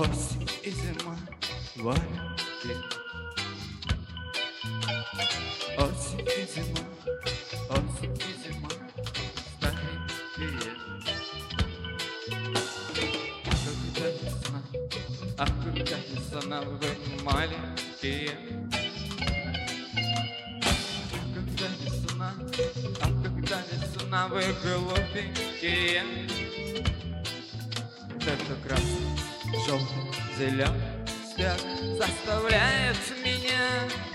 Осень и зима в Альпе. Осень и зима, осень и зима старенькие. А когда весна, вы маленькие. А когда весна, вы глупенькие. Это красный, желтый, зеленый цвет заставляет меня